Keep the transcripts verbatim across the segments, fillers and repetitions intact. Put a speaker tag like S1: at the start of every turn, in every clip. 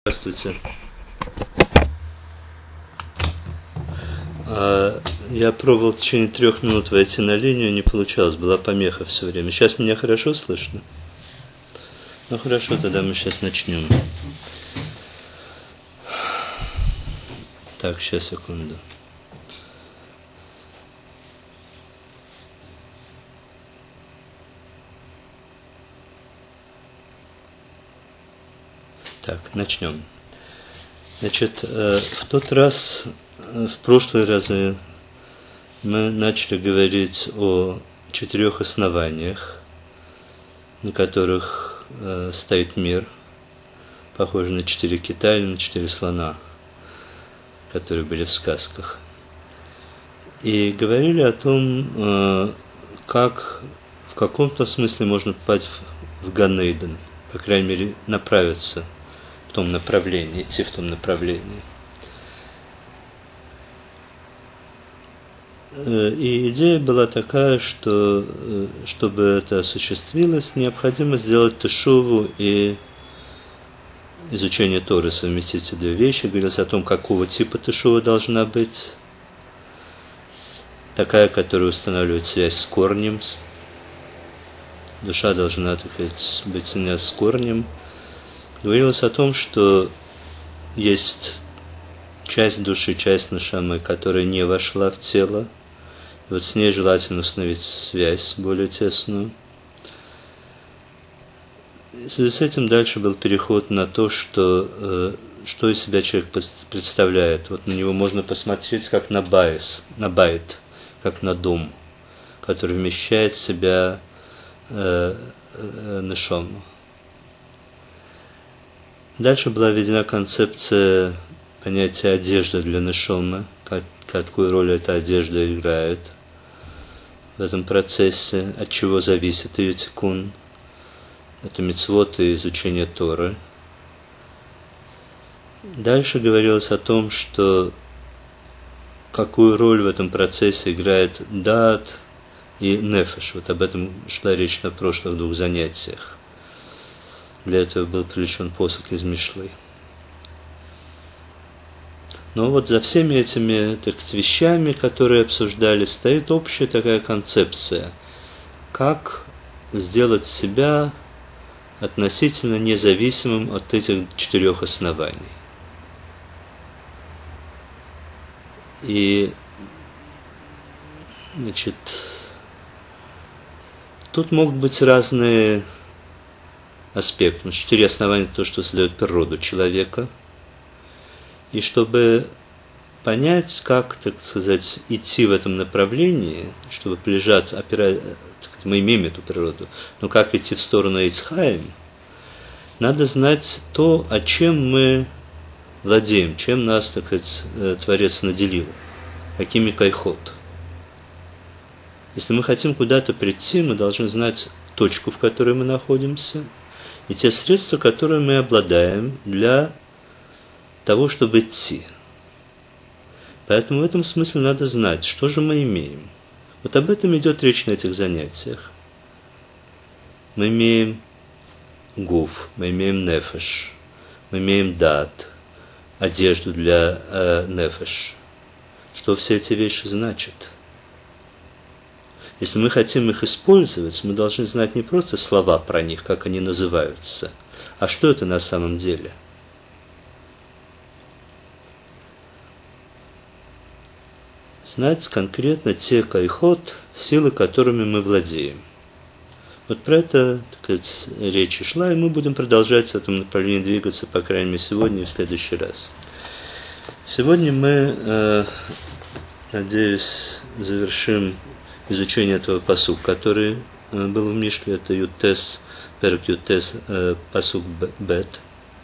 S1: Здравствуйте. Я пробовал в течение трех минут войти на линию, не получалось, была помеха все время. Сейчас меня хорошо слышно? Ну хорошо, тогда мы сейчас начнем. Так, сейчас, секунду. Так, начнем. Значит, в тот раз, в прошлые разы мы начали говорить о четырех основаниях, на которых стоит мир, похожий на четыре кита или на четыре слона, которые были в сказках. И говорили о том, как в каком-то смысле можно попасть в Ган-Эйден, по крайней мере, направиться в том направлении, идти в том направлении. И идея была такая, что чтобы это осуществилось, необходимо сделать тешуву и изучение Торы, совместить эти две вещи. Говорилось о том, какого типа тешува должна быть. Такая, которая устанавливает связь с корнем. Душа должна, так сказать, быть связана с корнем. Говорилось о том, что есть часть души, часть нашамы, которая не вошла в тело. И вот с ней желательно установить связь более тесную. И в связи с этим дальше был переход на то, что, что из себя человек представляет. Вот на него можно посмотреть как на байс, на байт, как на дом, который вмещает в себя э, э, нешому. Дальше была введена концепция понятия одежды для нешомы, как, какую роль эта одежда играет в этом процессе, от чего зависит ее тикун. Это мицвот и изучение Торы. Дальше говорилось о том, что какую роль в этом процессе играет даат и нефеш. Вот об этом шла речь на прошлых двух занятиях. Для этого был привлечен посох из Мишлы. Но вот за всеми этими, так сказать, вещами, которые обсуждались, стоит общая такая концепция, как сделать себя относительно независимым от этих четырех оснований. И, значит, тут могут быть разные аспекты. Четыре основания – то, что создает природу человека. И чтобы понять, как, так сказать, идти в этом направлении, чтобы приближаться, опирать, мы имеем эту природу, но как идти в сторону Эйцхаим, надо знать то, о чем мы владеем, чем нас, так сказать, Творец наделил, какими кайхот. Если мы хотим куда-то прийти, мы должны знать точку, в которой мы находимся, и те средства, которые мы обладаем для того, чтобы идти. Поэтому в этом смысле надо знать, что же мы имеем. Вот об этом идет речь на этих занятиях. Мы имеем гуф, мы имеем нефеш, мы имеем дат, одежду для э, нефеш. Что все эти вещи значат? Если мы хотим их использовать, мы должны знать не просто слова про них, как они называются, а что это на самом деле. Знать конкретно те кайхот, силы, которыми мы владеем. Вот про это, так сказать, речь и шла, и мы будем продолжать в этом направлении двигаться, по крайней мере, сегодня и в следующий раз. Сегодня мы, э, надеюсь, завершим изучение этого пасук, который э, был в Мишле, это Ютес, перек Ютес, э, пасук бет.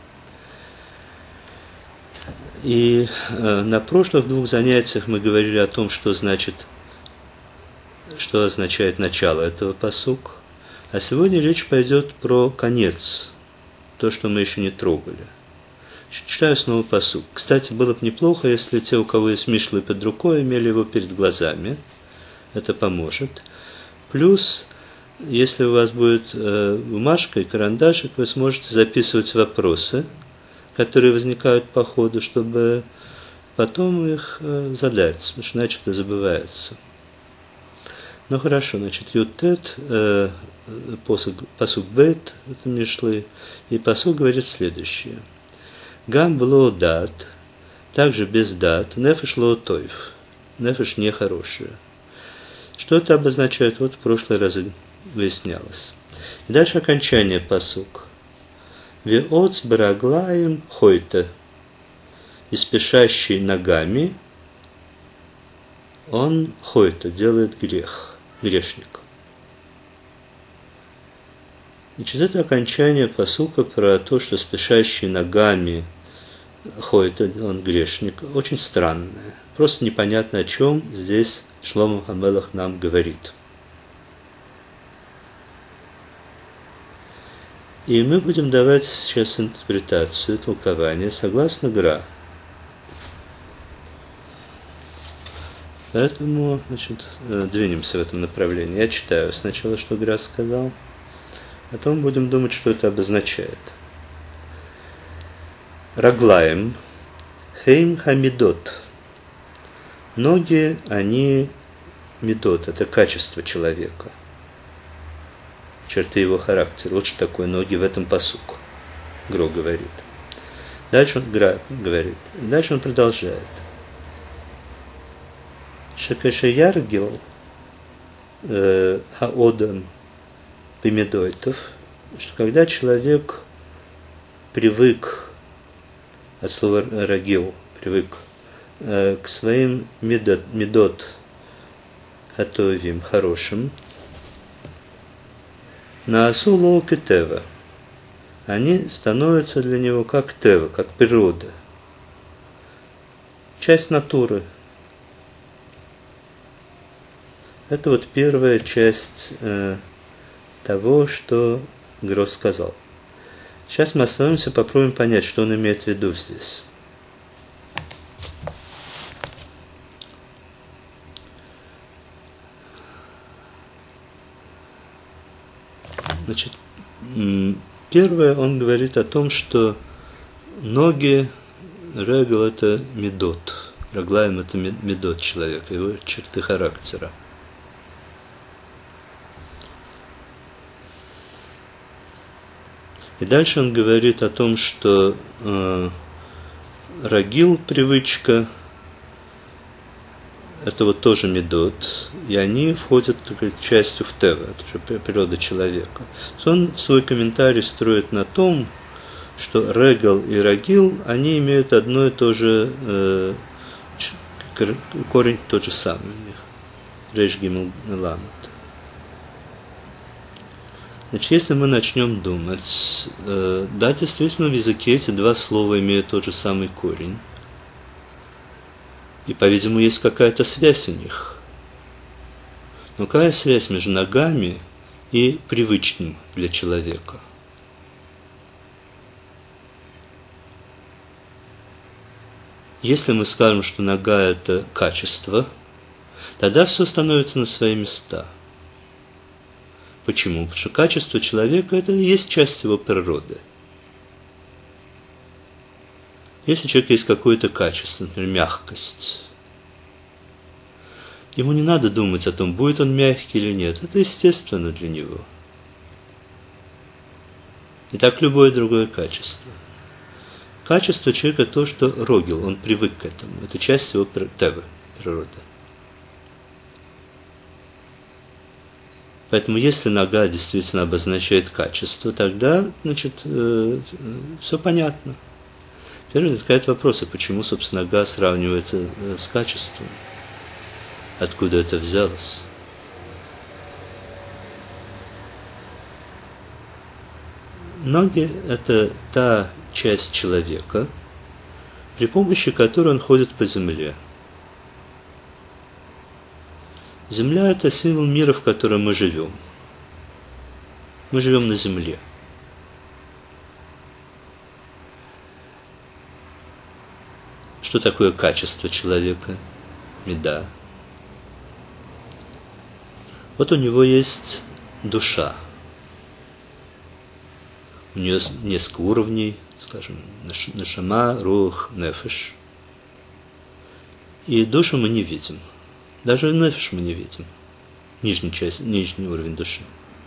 S1: И э, на прошлых двух занятиях мы говорили о том, что значит, что означает начало этого пасук. А сегодня речь пойдет про конец, то, что мы еще не трогали. Читаю снова пасук. Кстати, было бы неплохо, если те, у кого есть Мишлы под рукой, имели его перед глазами. Это поможет. Плюс, если у вас будет э, бумажка и карандашик, вы сможете записывать вопросы, которые возникают по ходу, чтобы потом их э, задать, потому что иначе это забывается. Ну хорошо, значит, ютет, э, посук, посук бет, это мишлы, и посук говорит следующее. Гам было дат, также без дат, нефеш ло тойф, нефеш нехорошее. Что это обозначает? Вот в прошлый раз выяснялось. И дальше окончание пасук. Веоц бараглаем хойте. И спешащий ногами, он хойте, делает грех, грешник. Значит, это окончание пасука про то, что спешащий ногами ходит, он грешник, очень странное. Просто непонятно, о чем здесь Шломо ха-Мелех нам говорит. И мы будем давать сейчас интерпретацию, толкование согласно Гра. Поэтому, значит, двинемся в этом направлении. Я читаю сначала, что Гра сказал, потом будем думать, что это обозначает. Раглаем, хейм хамидот. Ноги, они медот, это качество человека, черты его характера. Вот что такое ноги в этом пасуку, Гро говорит. Дальше он Гра говорит. И дальше он продолжает. Шекешеяргил хаодам пимедойтов, что когда человек привык, от слова рагил, привык к своим медот, медот хатовим, хорошим, на асуло кетева, они становятся для него как тева, как природа, часть натуры. Это вот первая часть э, того, что Гро сказал. Сейчас мы остановимся, попробуем понять, что он имеет в виду здесь. Значит, первое, он говорит о том, что ноги, регл – это медот, раглаем – это медот человека, его черты характера. И дальше он говорит о том, что э, рагил, привычка, это вот тоже медот, и они входят такой частью в тева, это же природа человека. Он свой комментарий строит на том, что регал и рагил, они имеют одно и то же, э, корень тот же самый у них. Рейш гимел ламет. Значит, если мы начнем думать, э, да, действительно, в языке эти два слова имеют тот же самый корень. И, по-видимому, есть какая-то связь у них. Но какая связь между ногами и привычным для человека? Если мы скажем, что нога – это качество, тогда все становится на свои места. Почему? Потому что качество человека – это и есть часть его природы. Если у человека есть какое-то качество, например, мягкость, ему не надо думать о том, будет он мягкий или нет. Это естественно для него. И так любое другое качество. Качество человека то, что рогил, он привык к этому. Это часть его тевы, природы. Поэтому, если нога действительно обозначает качество, тогда, значит, э, все понятно. Теперь возникает вопрос, а почему, собственно, нога сравнивается э, с качеством? Откуда это взялось? Ноги – это та часть человека, при помощи которой он ходит по земле. Земля – это символ мира, в котором мы живем. Мы живем на земле. Что такое качество человека? Меда. Вот у него есть душа. У нее несколько уровней скажем, нешама, рух, нефеш. И душу мы не видим. Даже нефеш мы не видим. Нижний, часть, нижний уровень души.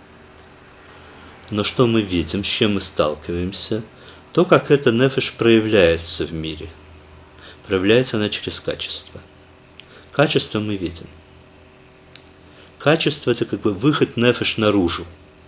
S1: Но что мы видим, с чем мы сталкиваемся, то, как эта нефеш проявляется в мире. Проявляется она через качество. Качество мы видим. Качество – это как бы выход нефеш наружу.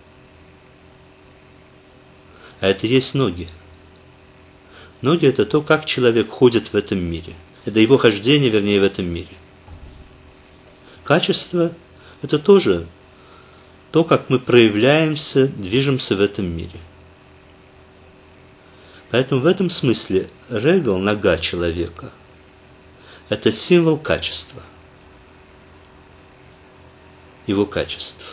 S1: А это есть ноги. Ноги – это то, как человек ходит в этом мире. Это его хождение, вернее, в этом мире. Качество – это тоже то, как мы проявляемся, движемся в этом мире. Поэтому в этом смысле регл, нога человека, это символ качества, его качеств.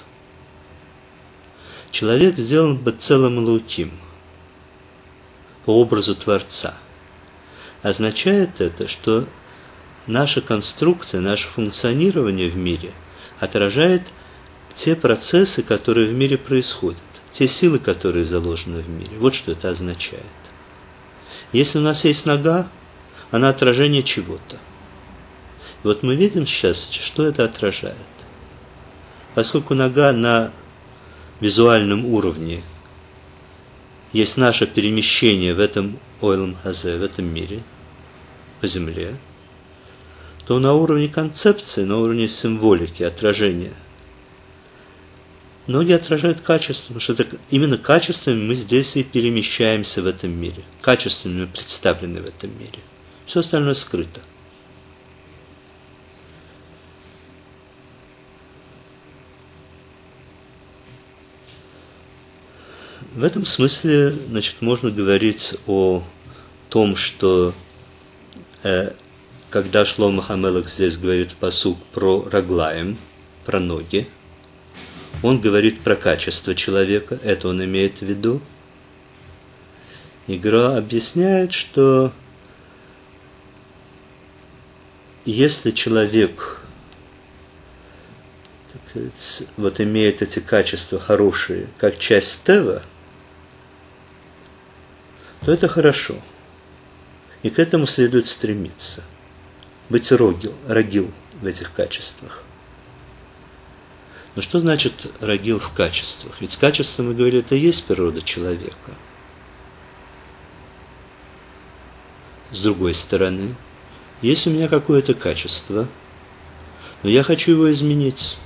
S1: Человек сделан бы целым луким, по образу Творца. Означает это, что наша конструкция, наше функционирование в мире отражает те процессы, которые в мире происходят, те силы, которые заложены в мире. Вот что это означает. Если у нас есть нога, она отражение чего-то. И вот мы видим сейчас, что это отражает. Поскольку нога на визуальном уровне, есть наше перемещение в этом ойлам хазе, в этом мире, по земле, то на уровне концепции, на уровне символики, отражения, ноги отражают качество, потому что это, именно качествами мы здесь и перемещаемся в этом мире. Качествами мы представлены в этом мире. Все остальное скрыто. В этом смысле, значит, можно говорить о том, что э, когда Шломо ха-Мелех здесь говорит пасук про раглаем, про ноги, он говорит про качество человека, это он имеет в виду. И Гра объясняет, что если человек так сказать, вот имеет эти качества хорошие, как часть тева, то это хорошо. И к этому следует стремиться. Быть рогил, рогил в этих качествах. Но что значит рогил в качествах? Ведь качество, мы говорили, это и есть природа человека. С другой стороны, есть у меня какое-то качество, но я хочу его изменить.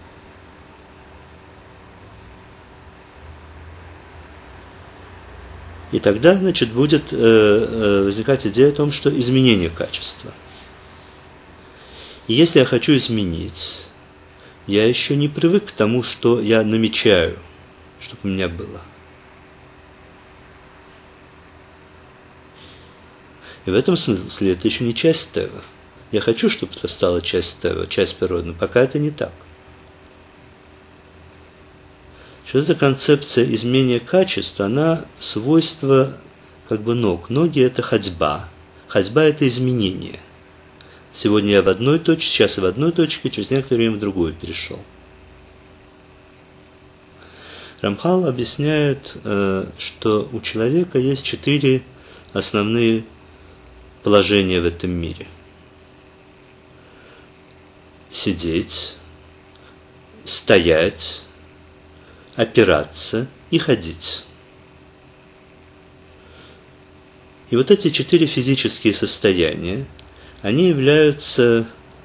S1: И тогда, значит, будет э, э, возникать идея о том, что изменение качества. И если я хочу изменить, я еще не привык к тому, что я намечаю, чтобы у меня было. И в этом смысле это еще не часть тева. Я хочу, чтобы это стало часть тева, часть природы, но пока это не так. Что эта концепция изменения качества, она свойство как бы ног. Ноги – это ходьба. Ходьба – это изменение. Сегодня я в одной точке, сейчас я в одной точке, через некоторое время в другую перешел. Рамхал объясняет, что у человека есть четыре основные положения в этом мире. Сидеть, стоять, опираться и ходить. И вот эти четыре физические состояния, они являются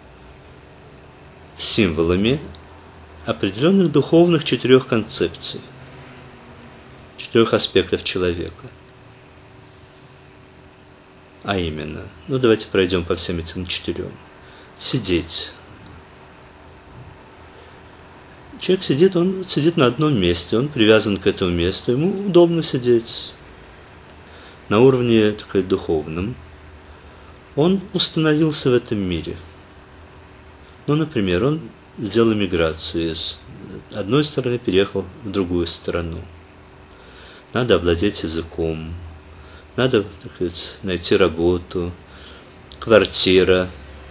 S1: символами определенных духовных четырех концепций, четырех аспектов человека. А именно, ну давайте пройдем по всем этим четырем. Сидеть. Человек сидит, он сидит на одном месте, он привязан к этому месту, ему удобно сидеть. На уровне, так сказать, духовном. Он установился в этом мире. Ну, например, он сделал эмиграцию, из одной стороны переехал в другую страну. Надо овладеть языком, надо, так сказать, найти работу, квартира.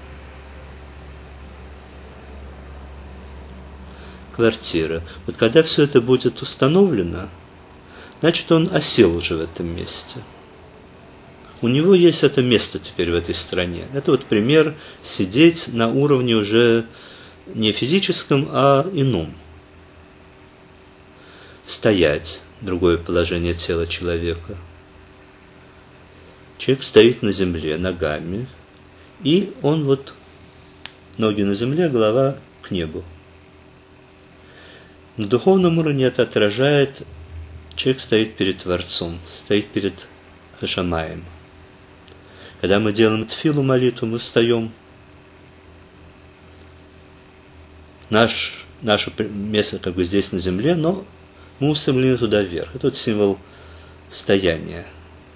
S1: Квартира. Вот когда все это будет установлено, значит, он осел уже в этом месте. у него есть это место теперь в этой стране. Это вот пример сидеть на уровне уже не физическом, а ином. Стоять, другое положение тела человека. Человек стоит на земле ногами, и он вот ноги на земле, голова к небу. На духовном уровне это отражает, человек стоит перед Творцом, стоит перед Шамаем. Когда мы делаем тфилу, молитву, мы встаем. Наш, наше место как бы здесь на земле, но мы устремлены туда вверх. Это вот символ стояния.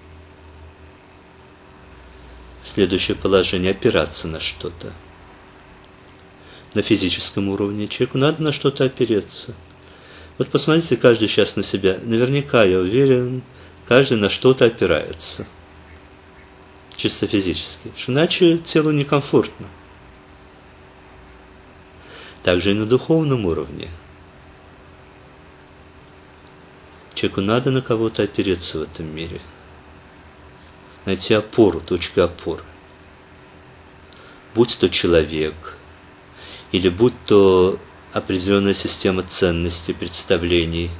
S1: Следующее положение – опираться на что-то. На физическом уровне человеку надо на что-то опереться. Вот посмотрите каждый сейчас на себя. Наверняка, я уверен, каждый на что-то опирается. Чисто физически. Потому что иначе телу некомфортно. Также и на духовном уровне. Человеку надо на кого-то опереться в этом мире. Найти опору, точку опоры. Будь то человек, или будь то определенная система ценностей, представлений,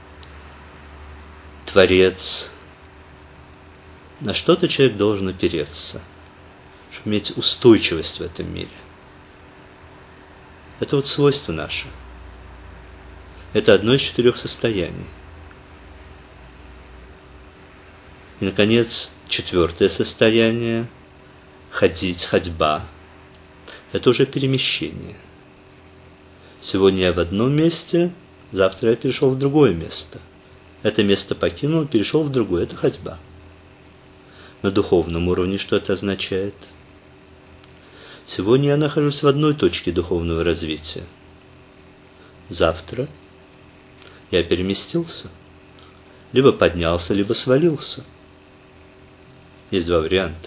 S1: Творец. На что-то человек должен опереться, чтобы иметь устойчивость в этом мире. Это вот свойство наше. Это одно из четырех состояний. И, наконец, четвертое состояние – ходить, ходьба. Это уже перемещение. Сегодня я в одном месте, завтра я перешел в другое место. Это место покинул, перешел в другое. Это ходьба. На духовном уровне что это означает? Сегодня я нахожусь в одной точке духовного развития. Завтра я переместился. Либо поднялся, либо свалился. Есть два варианта.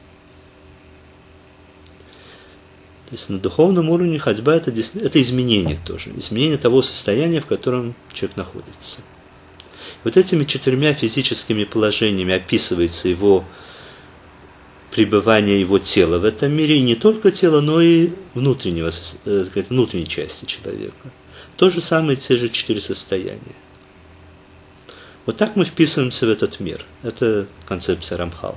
S1: То есть на духовном уровне ходьба это, это изменение тоже. Изменение того состояния, в котором человек находится. Вот этими четырьмя физическими положениями описывается его пребывание его тела в этом мире. И не только тела, но и внутреннего, внутренней части человека. То же самое, те же четыре состояния. Вот так мы вписываемся в этот мир. Это концепция Рамхал.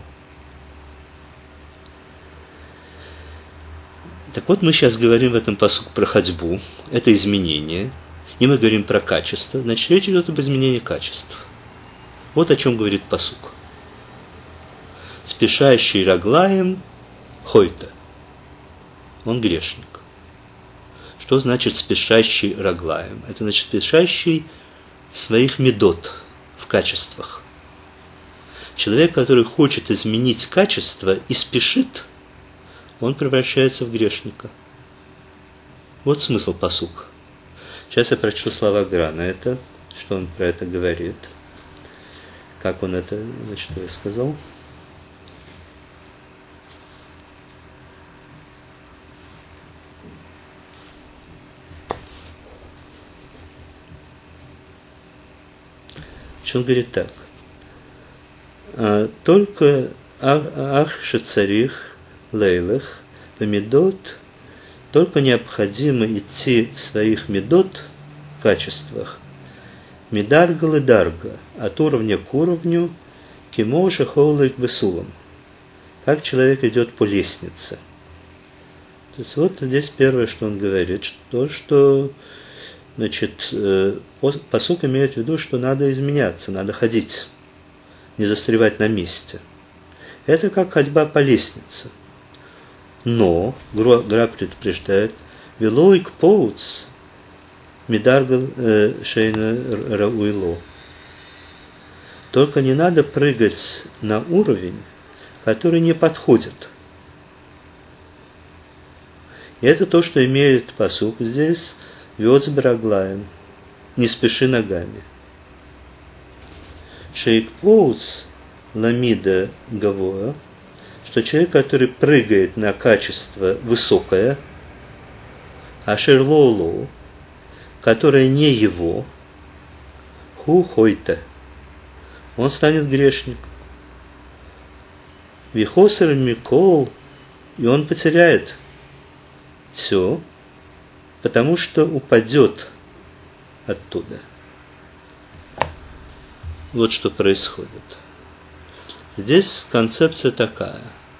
S1: Так вот, мы сейчас говорим в этом пасуке про ходьбу. Это изменение. И мы говорим про качество. Значит, речь идет об изменении качеств. Вот о чем говорит пасук. Спешащий раглаем хойта. Он грешник. Что значит спешащий раглаем? Это значит спешащий своих медот в качествах. Человек, который хочет изменить качество и спешит, он превращается в грешника. Вот смысл пасука. Сейчас я прочту слова Грана. Это, что он про это говорит. Как он это, значит, сказал. Он говорит так. Только ах шецарих лейлах помидот, только необходимо идти в своих медот, качествах, медарга ледарга, от уровня к уровню, кимоша хоулайк бесулам, как человек идет по лестнице. То есть вот здесь первое, что он говорит, то, что, значит, пасук имеет в виду, что надо изменяться, надо ходить, не застревать на месте. Это как ходьба по лестнице. Но, Гра предупреждает, «Велойк поуц медаргал шейна рауило». Только не надо прыгать на уровень, который не подходит. И это то, что имеет пасук здесь, «Вёц браглаем», «Не спеши ногами». «Шейк поуц ламида гавоа», что человек, который прыгает на качество высокое, а шерлоулу, которое не его, ху хойта, он станет грешником. Вихосер Микол, и он потеряет все, потому что упадет оттуда. Вот что происходит. Здесь концепция такая.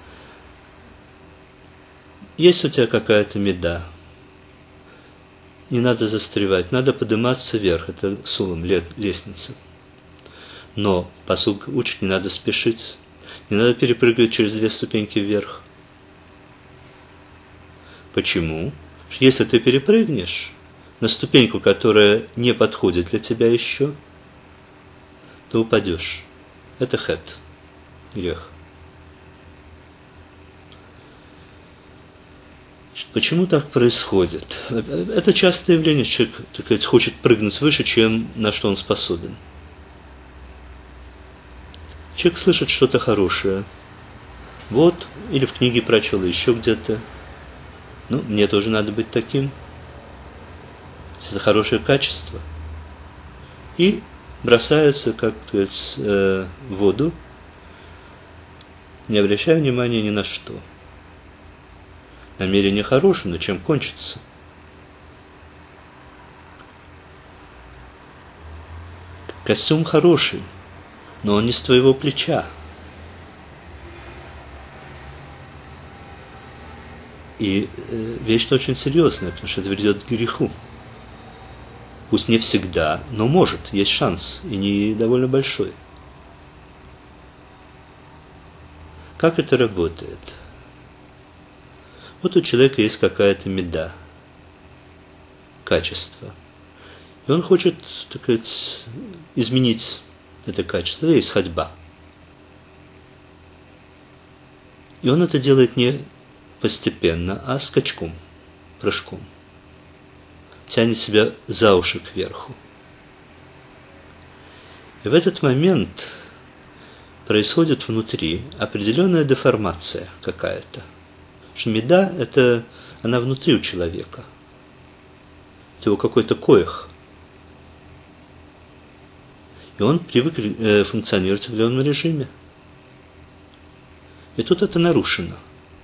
S1: Есть у тебя какая-то меда. Не надо застревать, надо подниматься вверх. Это сулам, лестница. Но пасук учит, не надо спешить. Не надо перепрыгивать через две ступеньки вверх. Почему? Если ты перепрыгнешь на ступеньку, которая не подходит для тебя еще, то упадешь. Это хэт, грех. Почему так происходит? Это частое явление, человек, так сказать, хочет прыгнуть выше, чем на что он способен. Человек слышит что-то хорошее. Вот, или в книге прочел, или еще где-то. Ну, мне тоже надо быть таким. Это хорошее качество. И бросается, как сказать, в воду, не обращая внимания ни на что. Намерение хорошее, но чем кончится? Костюм хороший, но он не с твоего плеча. И э, вещь очень серьезная, потому что это ведет к греху. Пусть не всегда, но может, есть шанс, и не довольно большой. Как это работает? Вот у человека есть какая-то меда, качество. И он хочет, так сказать, изменить это качество. Это есть ходьба. И он это делает не постепенно, а скачком, прыжком. Тянет себя за уши кверху. И в этот момент происходит внутри определенная деформация какая-то. Потому что меда, это, она внутри у человека. Это его какой-то коих. И он привык э, функционировать в определенном режиме. И тут это нарушено.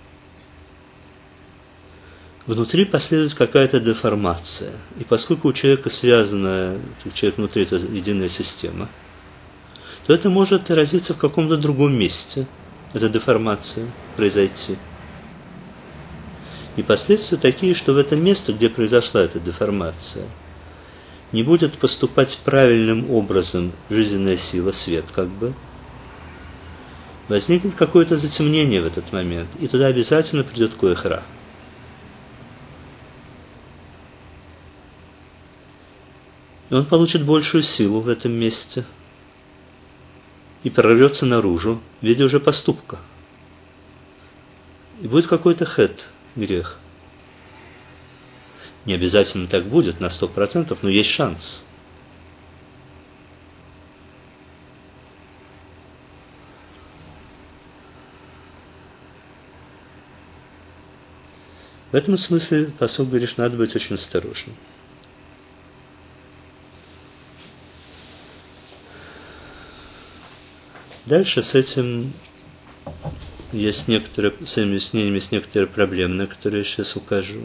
S1: Внутри последует какая-то деформация. И поскольку у человека связана, человек внутри это единая система, то это может отразиться в каком-то другом месте, эта деформация произойти. И последствия такие, что в это место, где произошла эта деформация, не будет поступать правильным образом жизненная сила, свет как бы. Возникнет какое-то затемнение в этот момент, и туда обязательно придет коих ра. И он получит большую силу в этом месте и прорвется наружу в виде уже поступка. И будет какой-то хэт, грех. Не обязательно так будет на сто процентов, но есть шанс. В этом смысле посол говорит, надо быть очень осторожным. Дальше с этим есть некоторые, с этими объяснениями есть некоторые проблемы, на которые я сейчас укажу.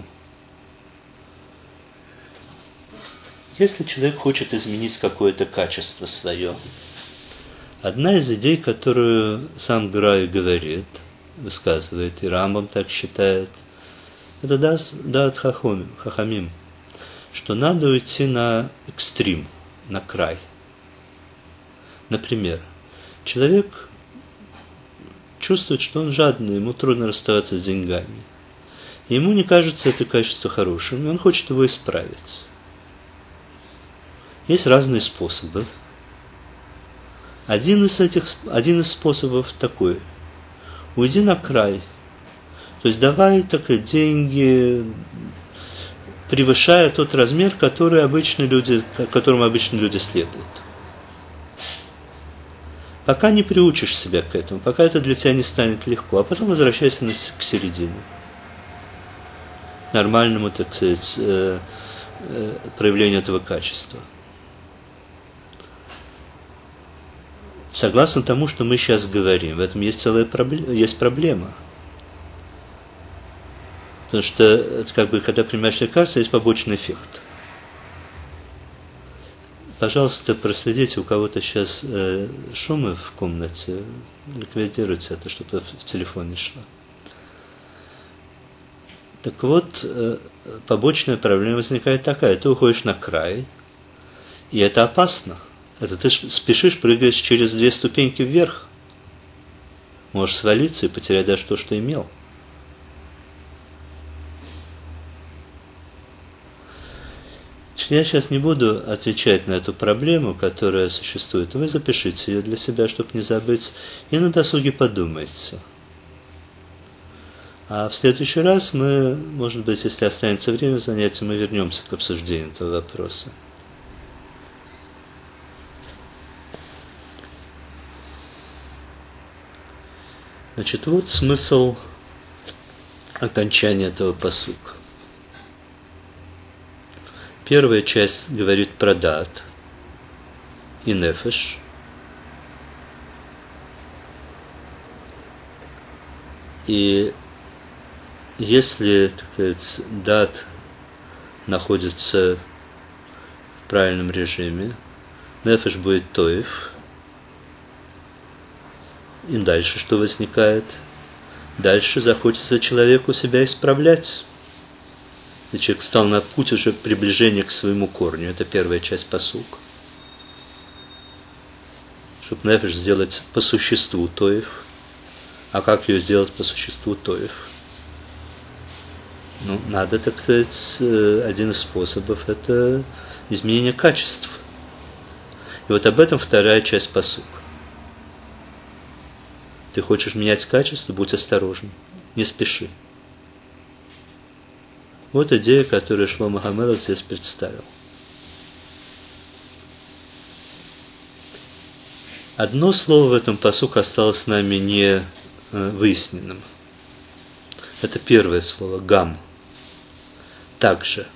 S1: Если человек хочет изменить какое-то качество свое, одна из идей, которую сам Грай говорит, высказывает, и Рамбам так считает, это даат хахамим, что надо уйти на экстрим, на край. Например, человек чувствует, что он жадный, ему трудно расставаться с деньгами. И ему не кажется это качество хорошим, и он хочет его исправить. Есть разные способы. Один из этих, один из способов такой. Уйди на край. То есть давай так, деньги, превышая тот размер, который обычно люди, которому обычно люди следуют. Пока не приучишь себя к этому, пока это для тебя не станет легко, а потом возвращайся к середине. К нормальному, так сказать, проявлению этого качества. согласно тому, что мы сейчас говорим. В этом есть целая проблема, есть проблема. Потому что, как бы, когда принимаешь лекарство, есть побочный эффект. Пожалуйста, проследите, у кого-то сейчас э, шумы в комнате, ликвидируйте это, чтобы в телефон не шло. Так вот, э, побочная проблема возникает такая: ты уходишь на край, и это опасно. Это ты спешишь, прыгаешь через две ступеньки вверх. Можешь свалиться и потерять даже то, что имел. Я сейчас не буду отвечать на эту проблему, которая существует. Вы запишите ее для себя, чтобы не забыть, и на досуге подумайте. А в следующий раз мы, может быть, если останется время занятия, мы вернемся к обсуждению этого вопроса. Значит, вот смысл окончания этого пасука. Первая часть говорит про дат и нефеш. И если, так сказать, дат находится в правильном режиме, нефеш будет тоев. И дальше что возникает? Дальше захочется человеку себя исправлять. И человек стал на путь уже приближения к своему корню. Это первая часть пасука. Чтобы нефеш сделать по существу тоев. А как ее сделать по существу тоев? Ну, надо, так сказать, один из способов – это изменение качеств. И вот об этом вторая часть пасука. Ты хочешь менять качество, будь осторожен, не спеши. Вот идея, которую Шломо ха-Мелех здесь представил. Одно слово в этом пасуке осталось с нами не выясненным. Это первое слово, гам. Также.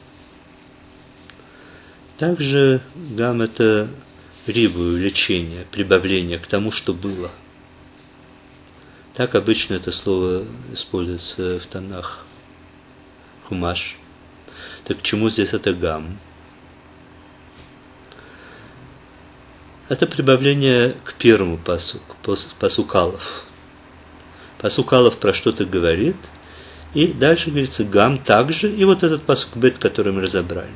S1: Также гам – это рибу, увеличение, прибавление к тому, что было. Так обычно это слово используется в Танах. Хумаш. Так к чему здесь это гам? Это прибавление к первому пасуку, пасук алеф. Пасук алеф про что-то говорит, и дальше говорится гам также, и вот этот пасук бет, который мы разобрали.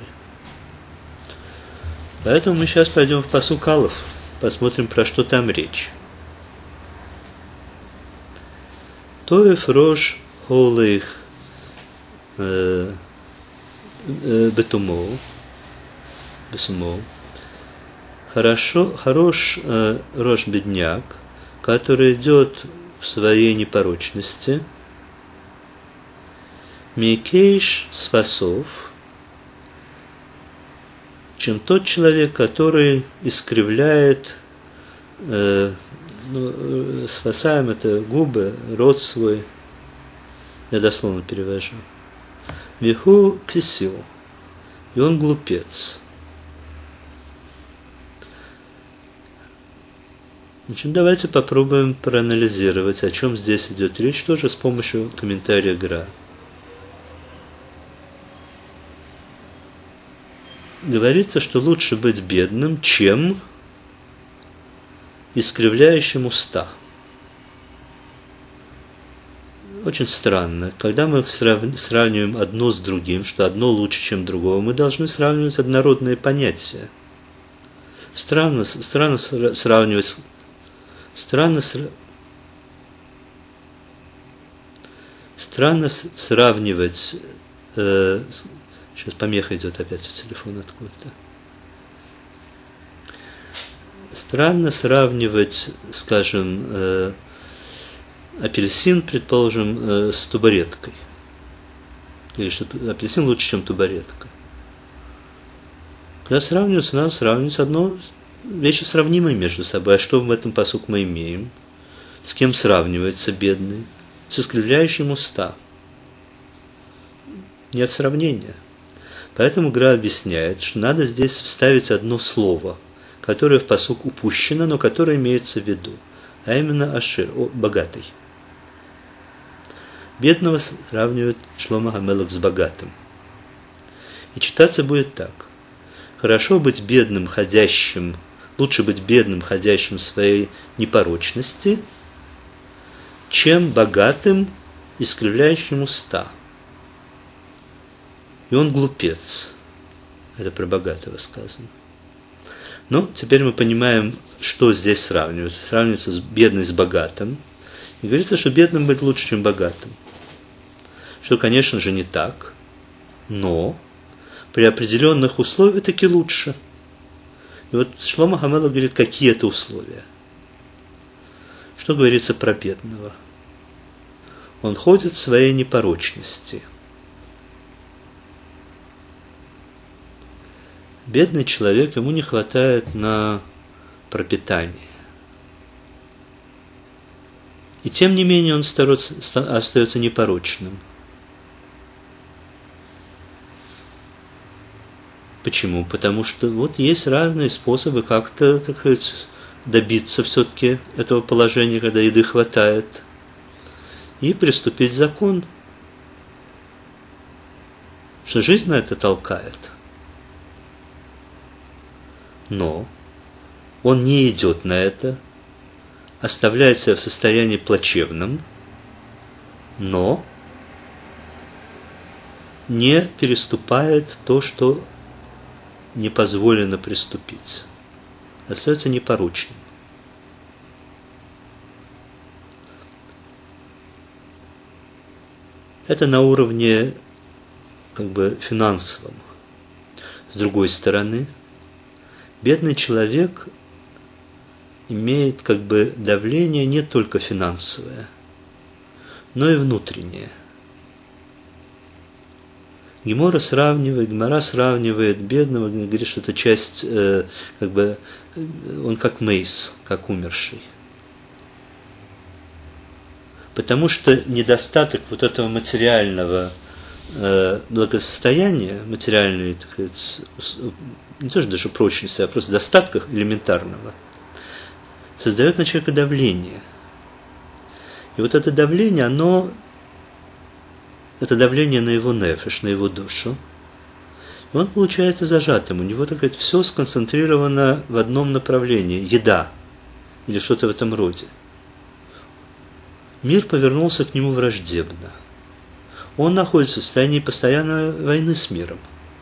S1: Поэтому мы сейчас пойдем в пасук алеф, посмотрим, про что там речь. Тоев рош холеих бетумо, бесумо. Хорошо, хорош э, рош бедняк, который идет в своей непорочности. Микейш сфасов, чем тот человек, который искривляет, э, ну, сфасаем это губы, рот свой. Я дословно перевожу. Виху кисил. И он глупец. Значит, давайте попробуем проанализировать, о чем здесь идет речь, тоже с помощью комментария Гра. Говорится, что лучше быть бедным, чем искривляющим уста. Очень странно. Когда мы сравниваем одно с другим, что одно лучше, чем другого, мы должны сравнивать однородные понятия. Странно, странно сравнивать... Странно, странно сравнивать... Э, сейчас помеха идет опять в телефон откуда-то. Странно сравнивать, скажем, э, апельсин, предположим, э, с тубареткой. Или что апельсин лучше, чем тубаретка. Когда сравниваются, надо сравнивать одно, вещи сравнимые между собой. А что в этом пасуке мы имеем? С кем сравнивается бедный? С искривляющим уста. Нет сравнения. Поэтому Гра объясняет, что надо здесь вставить одно слово, которое в пасук упущено, но которое имеется в виду, а именно ашир, богатый. Бедного сравнивает Шломо ха-Мелех с богатым. И читаться будет так. Хорошо быть бедным, ходящим, лучше быть бедным, ходящим в своей непорочности, чем богатым, искривляющим уста. И он глупец. Это про богатого сказано. Но теперь мы понимаем, что здесь сравнивается. Сравнивается с бедным с богатым. И говорится, что бедным быть лучше, чем богатым. Что, конечно же, не так. Но при определенных условиях таки лучше. И вот Шломо ха-Мелех говорит, какие это условия. Что говорится про бедного? Он ходит в своей непорочности. Бедный человек, ему не хватает на пропитание. И тем не менее он остается непорочным. Почему? Потому что вот есть разные способы как-то, так сказать, добиться все-таки этого положения, когда еды хватает, и приступить к закону. Что жизнь на это толкает. Но он не идет на это, оставляет себя в состоянии плачевном, но не переступает то, что не позволено приступить. Остается непорочным. Это на уровне как бы финансовом. С другой стороны, бедный человек имеет как бы давление не только финансовое, но и внутреннее. Гемора сравнивает, Гемора сравнивает бедного, говорит, что это часть, э, как бы, он как мейс, как умерший. Потому что недостаток вот этого материального э, благосостояния, материальной, так сказать, не то что даже прочности, а просто достатка элементарного, создает на человека давление. И вот это давление, оно это давление на его нефеш, на его душу. И он получается зажатым. У него, так сказать, все сконцентрировано в одном направлении. Еда. Или что-то в этом роде. Мир повернулся к нему враждебно. Он находится в состоянии постоянной войны с миром.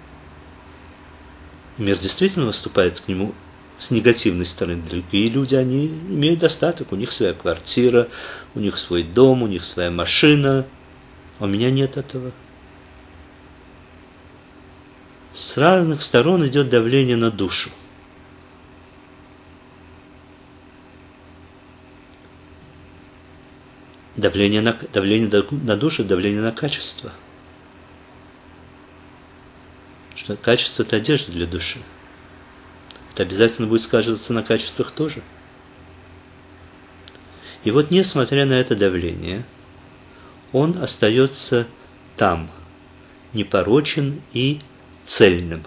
S1: И мир действительно выступает к нему с негативной стороны. Другие люди, они имеют достаток. У них своя квартира, у них свой дом, у них своя машина. А у меня нет этого. С разных сторон идет давление на душу. Давление на, давление на душу, давление на качество. Что качество – это одежда для души. Это обязательно будет сказываться на качествах тоже. И вот, несмотря на это давление, он остается там, непорочен и цельным.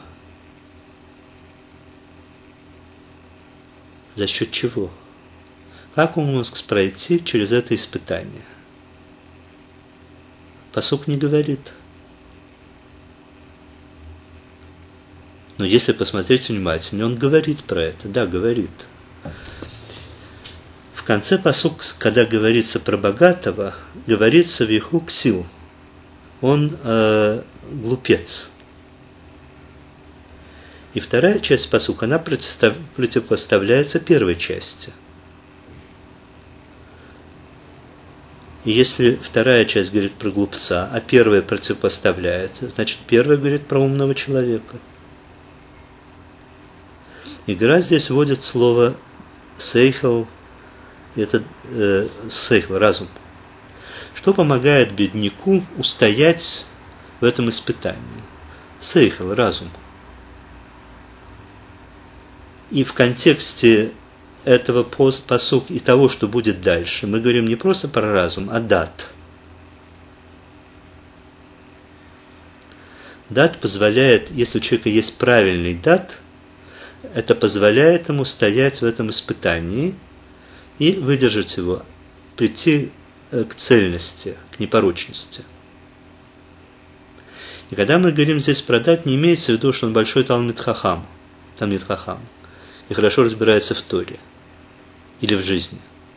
S1: За счет чего? Как он мог пройти через это испытание? Пасук не говорит. Но если посмотреть внимательно, он говорит про это. Да, говорит. В конце пасук, когда говорится про богатого, говорится виху ксил. Он э, глупец. И вторая часть пасука, она противопоставляется первой части. И если вторая часть говорит про глупца, а первая противопоставляется, значит, первая говорит про умного человека. Игра здесь вводит слово сейхл, это э, сейхл, разум. Что помогает бедняку устоять в этом испытании? Сейхл, разум. И в контексте этого пасук и того, что будет дальше, мы говорим не просто про разум, а дат. Дат позволяет, если у человека есть правильный дат, это позволяет ему стоять в этом испытании и выдержать его, прийти к цельности, к непорочности. И когда мы говорим здесь про дат, не имеется в виду, что он большой талмид хахам, талмид хахам, и хорошо разбирается в Торе или в жизни.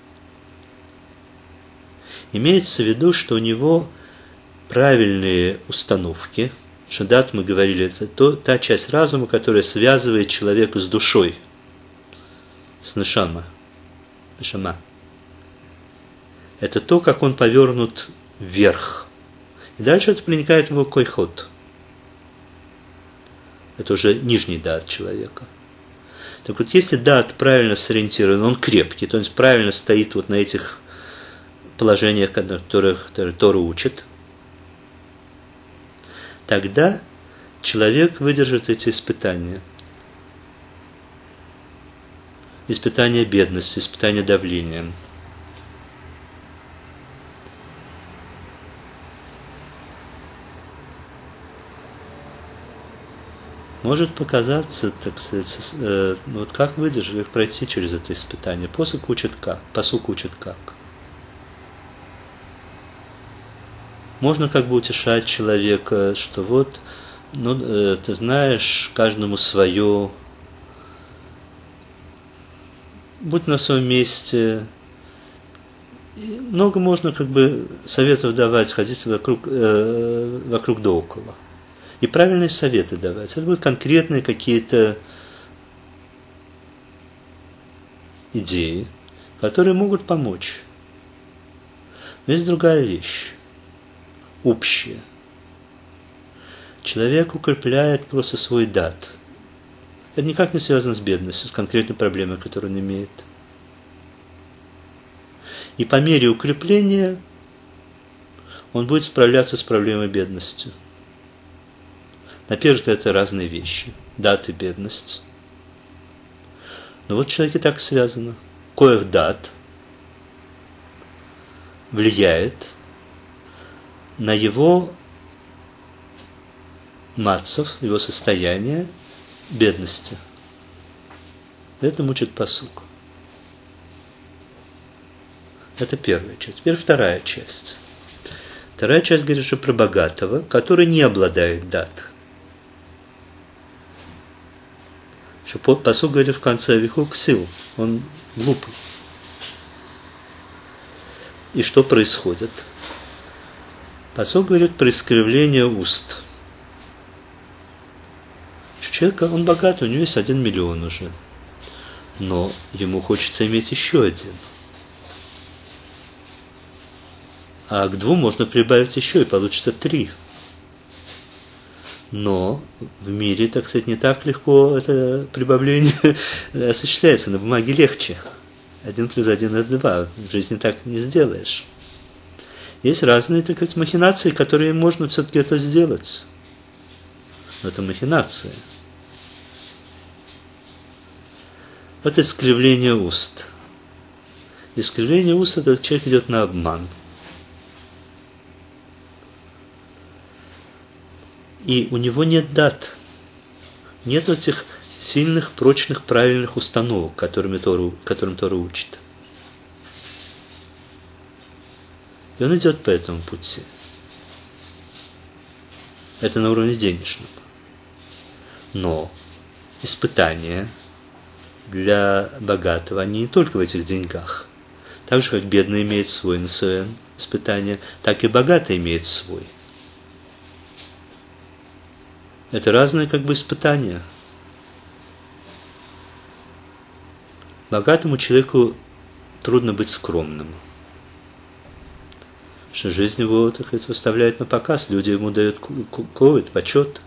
S1: Имеется в виду, что у него правильные установки, что дат, мы говорили, это то, та часть разума, которая связывает человека с душой, с нешама. нешама. Это то, как он повернут вверх. И дальше это проникает в его койхот. Это уже нижний дат человека. Так вот, если дат правильно сориентирован, он крепкий, то есть правильно стоит вот на этих положениях, которых Тора учит, тогда человек выдержит эти испытания. Испытания бедностью, испытания давлением. Может показаться, так сказать, э, вот как выдержать, как пройти через это испытание. Посук учит как, посук учит как. Можно как бы утешать человека, что вот, ну, э, ты знаешь, каждому свое, будь на своем месте. И много можно как бы советов давать, ходить вокруг, э, вокруг да около. И правильные советы давать. Это будут конкретные какие-то идеи, которые могут помочь. Но есть другая вещь. Общее. Человек укрепляет просто свой дат. Это никак не связано с бедностью, с конкретной проблемой, которую он имеет. И по мере укрепления он будет справляться с проблемой бедности. На первый взгляд, это разные вещи. Дат и бедность. Но вот в человеке так связано. Коэх дат влияет на его мацов, его состояние бедности. Это учит пасук. Это первая часть. Теперь вторая часть. Вторая часть говорит, что про богатого, который не обладает дат. Что пасук говорит в конце вихук сил, он глупый. И что происходит? Пасук говорит про искривление уст. Человек, он богатый, у него есть один миллион уже. Но ему хочется иметь еще один. А к двум можно прибавить еще, и получится три. Но в мире, так сказать, не так легко это прибавление осуществляется. На бумаге легче. Один плюс один – это два. В жизни так не сделаешь. Есть разные, так сказать, махинации, которые можно все-таки это сделать. Но это махинации. Вот искривление уст. Искривление уст – это человек идет на обман. И у него нет дат. Нет этих сильных, прочных, правильных установок, которыми Тору, которым Тора учит. И он идет по этому пути. Это на уровне денежном. Но испытания для богатого, они не только в этих деньгах. Так же, как бедный имеет свой на свое испытание, так и богатый имеет свой. Это разные как бы испытания. Богатому человеку трудно быть скромным. Потому что жизнь его, так сказать, выставляет на показ. Люди ему дают ковид, почет.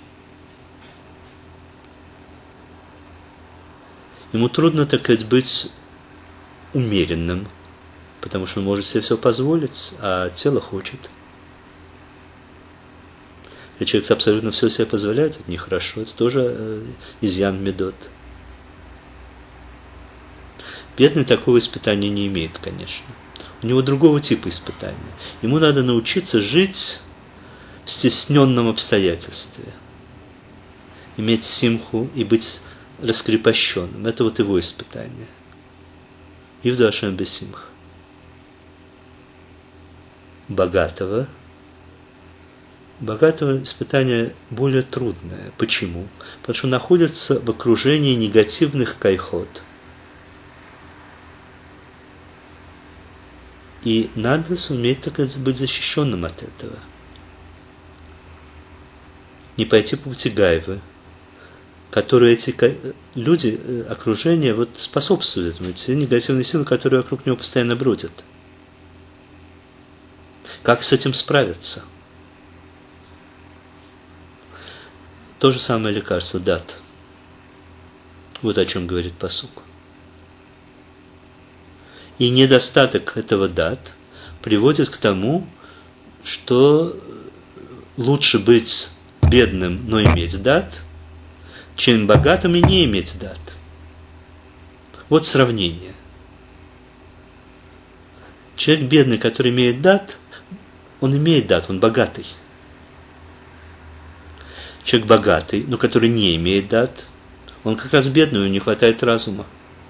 S1: Ему трудно, так сказать, быть умеренным, потому что он может себе все позволить, а тело хочет. Если человек абсолютно все себе позволяет, это нехорошо, это тоже э, изъян медот. Бедный такого испытания не имеет, конечно. У него другого типа испытания. Ему надо научиться жить в стесненном обстоятельстве. Иметь симху и быть раскрепощенным. Это вот его испытание. Ивду Ашем бесимх. Богатого. Богатого испытание более трудное. Почему? Потому что он находится в окружении негативных кайхот. И надо суметь, так сказать, быть защищенным от этого. Не пойти по пути Гайвы, которые эти люди, окружение, вот способствуют этому. Те негативные силы, которые вокруг него постоянно бродят. Как с этим справиться? То же самое лекарство, дат. Вот о чем говорит пасук. И недостаток этого дат приводит к тому, что лучше быть бедным, но иметь дат, чем богатым и не иметь дат. Вот сравнение. Человек бедный, который имеет дат, он имеет дат, он богатый. Человек богатый, но который не имеет дат, он как раз бедный, у него не хватает разума.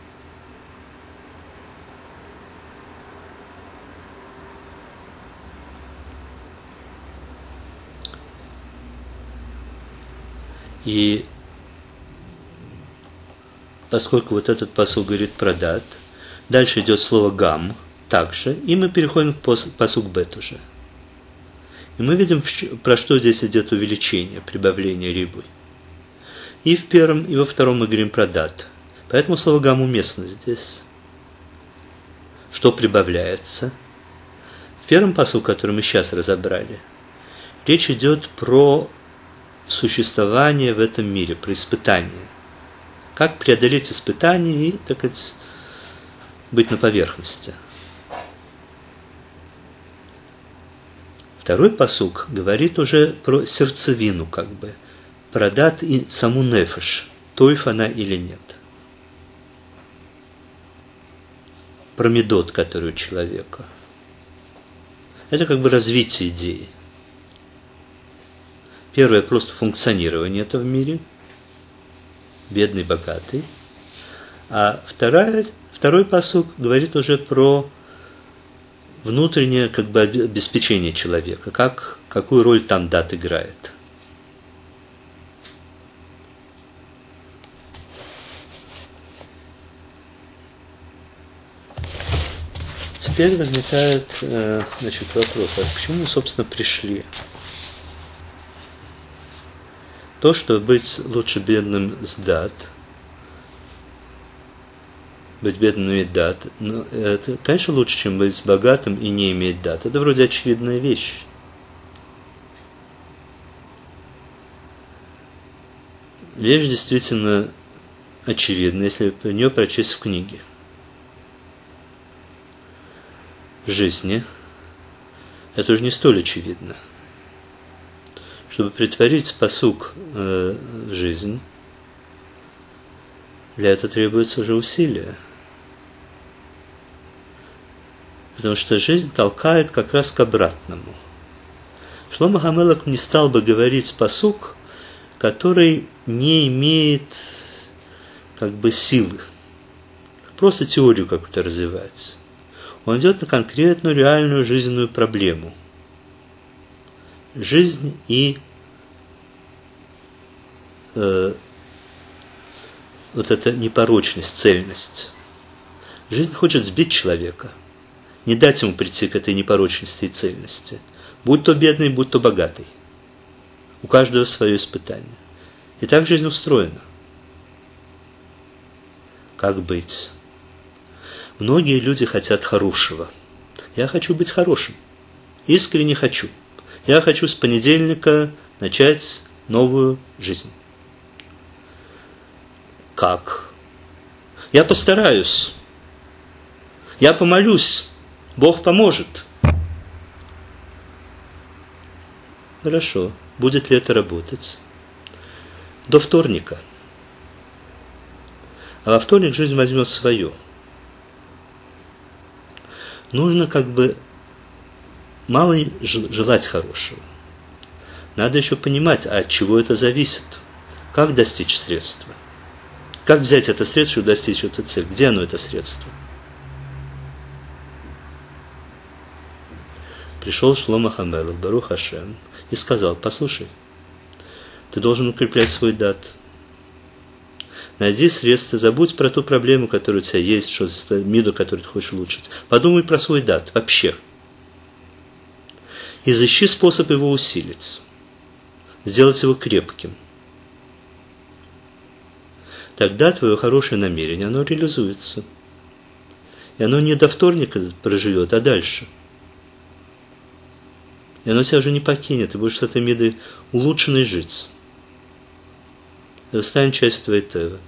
S1: И поскольку вот этот пасук говорит про дат, дальше идет слово гам, также, и мы переходим к пасук бет уже. И мы видим, про что здесь идет увеличение, прибавление рибы. И в первом, и во втором мы говорим про дат. Поэтому слово гам уместно здесь. Что прибавляется? В первом пасуке, который мы сейчас разобрали, речь идет про существование в этом мире, про испытание. Как преодолеть испытание и, так сказать, быть на поверхности. Второй пасук говорит уже про сердцевину, как бы, про дат и саму нефеш, тойф она или нет. Про медот, который у человека. Это как бы развитие идеи. Первое просто функционирование этого в мире, бедный, богатый. А вторая, второй пасук говорит уже про внутреннее как бы обеспечение человека, как, какую роль там дат играет. Теперь возникает значит, вопрос, а почему мы, собственно, пришли? То, что быть лучше бедным с дат, быть бедным и иметь дат, но это, конечно, лучше, чем быть богатым и не иметь дат. Это вроде очевидная вещь. Вещь действительно очевидна, если про нее прочесть в книге. В жизни это уже не столь очевидно. Чтобы претворить пасук э, в жизнь, для этого требуется уже усилия. Потому что жизнь толкает как раз к обратному. Шломо ха-Мелех не стал бы говорить пасук, который не имеет как бы силы. Просто теорию какую-то развивать. Он идет на конкретную реальную жизненную проблему. Жизнь и э, вот эта непорочность, цельность. Жизнь хочет сбить человека, не дать ему прийти к этой непорочности и цельности. Будь то бедный, будь то богатый. У каждого свое испытание. И так жизнь устроена. Как быть? Многие люди хотят хорошего. Я хочу быть хорошим. Искренне хочу. Я хочу с понедельника начать новую жизнь. Как? Я постараюсь. Я помолюсь. Бог поможет. Хорошо. Будет ли это работать? До вторника. А во вторник жизнь возьмет свое. Нужно как бы мало желать хорошего. Надо еще понимать, а от чего это зависит. Как достичь средства. Как взять это средство, чтобы достичь эту цель? Где оно, это средство? Пришел Шломо Амелех, Барух Ашем, и сказал: послушай, ты должен укреплять свой дат. Найди средства, забудь про ту проблему, которая у тебя есть, что миду, которую ты хочешь улучшить. Подумай про свой дат вообще. Изыщи способ его усилить, сделать его крепким. Тогда твое хорошее намерение, оно реализуется. И оно не до вторника проживет, а дальше. И оно тебя уже не покинет, ты будешь с этой мидой улучшенной жить. Это станет частью твоей тевы.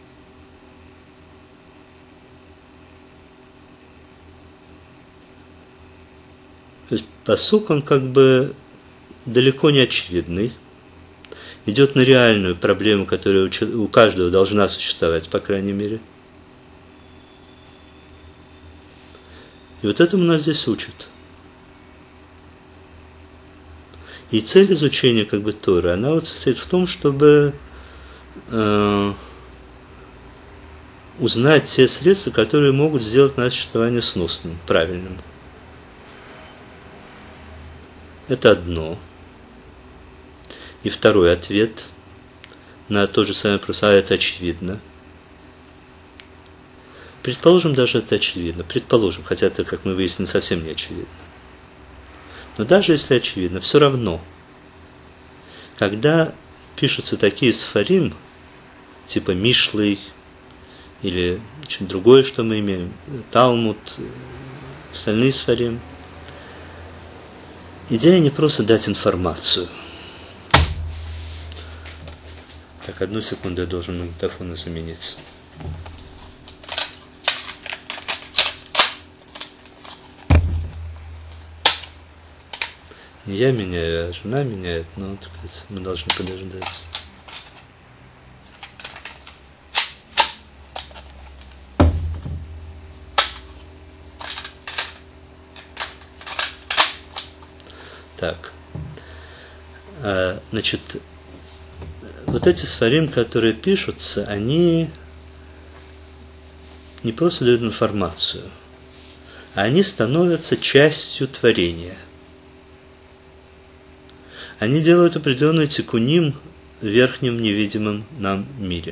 S1: То есть пасук, он как бы далеко не очевидный. Идет на реальную проблему, которая у каждого должна существовать, по крайней мере. И вот этому нас здесь учат. И цель изучения как бы Торы, она вот состоит в том, чтобы э, узнать те средства, которые могут сделать наше существование сносным, правильным. Это одно. И второй ответ на тот же самый вопрос: а это очевидно. Предположим, даже это очевидно. Предположим, хотя это, как мы выяснили, совсем не очевидно. Но даже если очевидно, все равно, когда пишутся такие сфарим, типа Мишлей, или что-то другое, что мы имеем, Талмуд, остальные сфарим, идея не просто дать информацию. Так, одну секунду, я должен магнитофон заменить. Не я меняю, а жена меняет, но так сказать, мы должны подождать. Так, значит, вот эти сфарим, которые пишутся, они не просто дают информацию, а они становятся частью творения. Они делают определенный тикуним в верхнем невидимом нам мире.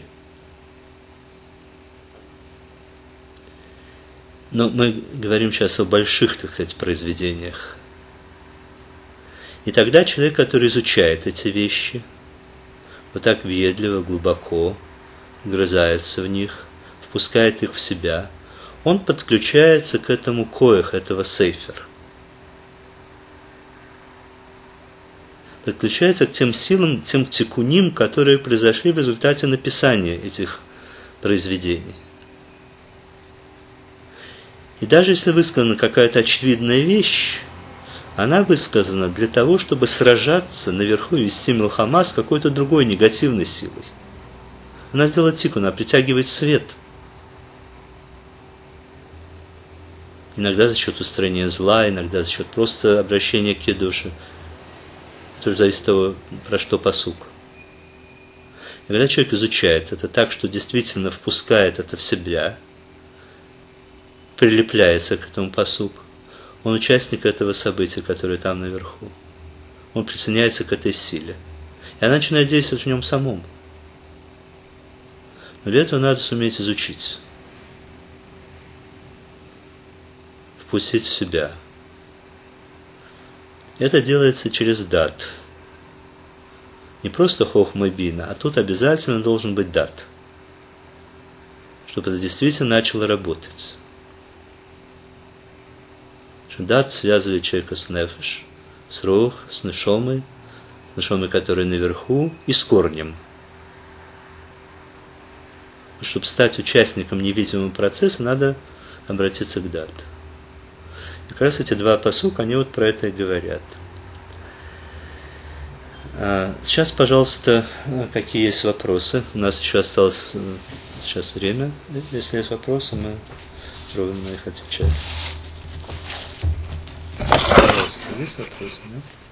S1: Но мы говорим сейчас о больших, так сказать, произведениях. И тогда человек, который изучает эти вещи, вот так въедливо, глубоко, вгрызается в них, впускает их в себя, он подключается к этому коэх, этого сейфера. Подключается к тем силам, тем тикуним, которые произошли в результате написания этих произведений. И даже если высказана какая-то очевидная вещь, она высказана для того, чтобы сражаться наверху и вести милхама с какой-то другой негативной силой. Она делает тикун, она притягивает свет. Иногда за счет устранения зла, иногда за счет просто обращения к кидуше. Это уже зависит от того, про что пасук. И когда человек изучает это так, что действительно впускает это в себя, прилепляется к этому пасуку, он участник этого события, которое там наверху. Он присоединяется к этой силе. И она начинает действовать в нем самом. Но для этого надо суметь изучить. Впустить в себя. Это делается через дат. Не просто хохма бина, а тут обязательно должен быть дат. Чтобы это действительно начало работать. Дат связывает человека с нефеш, с рух, с нешомой, с нешомой, которая наверху, и с корнем. Чтобы стать участником невидимого процесса, надо обратиться к дат. И как раз эти два пасука, они вот про это и говорят. Сейчас, пожалуйста, какие есть вопросы? У нас еще осталось сейчас время. Если есть вопросы, мы пробуем на их отвечать. Пожалуйста, есть вопросы, да?